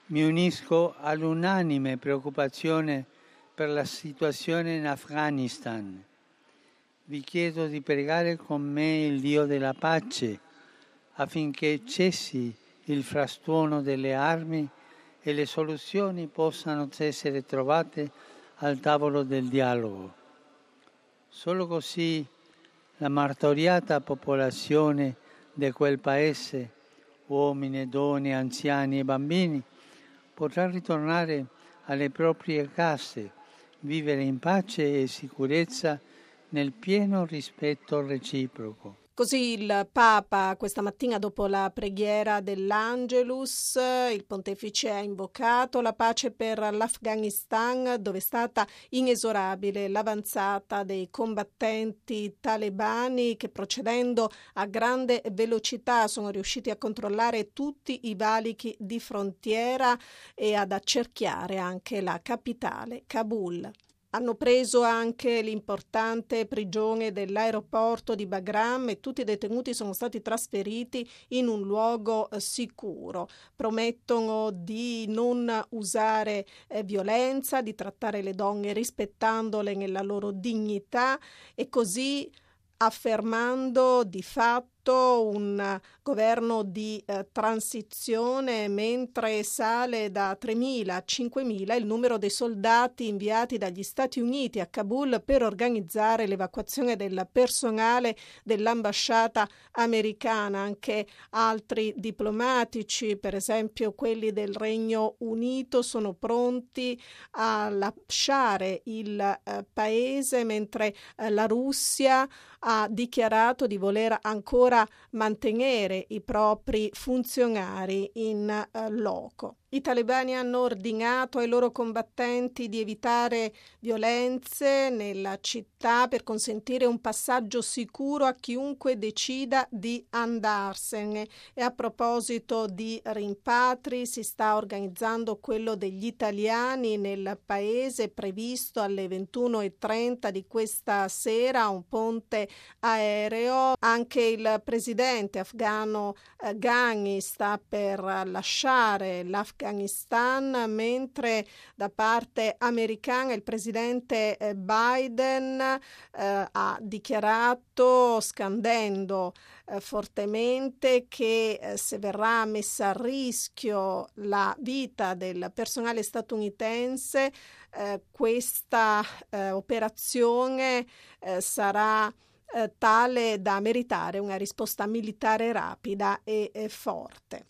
Mi unisco all'unanime preoccupazione per la situazione in Afghanistan. Vi chiedo di pregare con me il Dio della pace affinché cessi il frastuono delle armi e le soluzioni possano essere trovate al tavolo del dialogo. Solo così la martoriata popolazione di quel paese, uomini, donne, anziani e bambini, potrà ritornare alle proprie case, vivere in pace e sicurezza nel pieno rispetto reciproco. Così il Papa questa mattina dopo la preghiera dell'Angelus, il pontefice ha invocato la pace per l'Afghanistan, dove è stata inesorabile l'avanzata dei combattenti talebani che, procedendo a grande velocità, sono riusciti a controllare tutti i valichi di frontiera e ad accerchiare anche la capitale, Kabul. Hanno preso anche l'importante prigione dell'aeroporto di Bagram e tutti i detenuti sono stati trasferiti in un luogo sicuro. Promettono di non usare violenza, di trattare le donne rispettandole nella loro dignità e così affermando di fatto un governo di transizione, mentre sale da 3.000 a 5.000 il numero dei soldati inviati dagli Stati Uniti a Kabul per organizzare l'evacuazione del personale dell'ambasciata americana. Anche altri diplomatici, per esempio quelli del Regno Unito, sono pronti a lasciare il paese, mentre la Russia ha dichiarato di voler ancora mantenere i propri funzionari in loco. I talebani hanno ordinato ai loro combattenti di evitare violenze nella città per consentire un passaggio sicuro a chiunque decida di andarsene. E a proposito di rimpatri, si sta organizzando quello degli italiani nel paese, previsto alle 21:30 di questa sera, un ponte aereo. Anche il presidente afghano Ghani sta per lasciare l'Afghanistan, mentre da parte americana il presidente Biden ha dichiarato, scandendo fortemente, che se verrà messa a rischio la vita del personale statunitense, questa operazione sarà tale da meritare una risposta militare rapida e forte.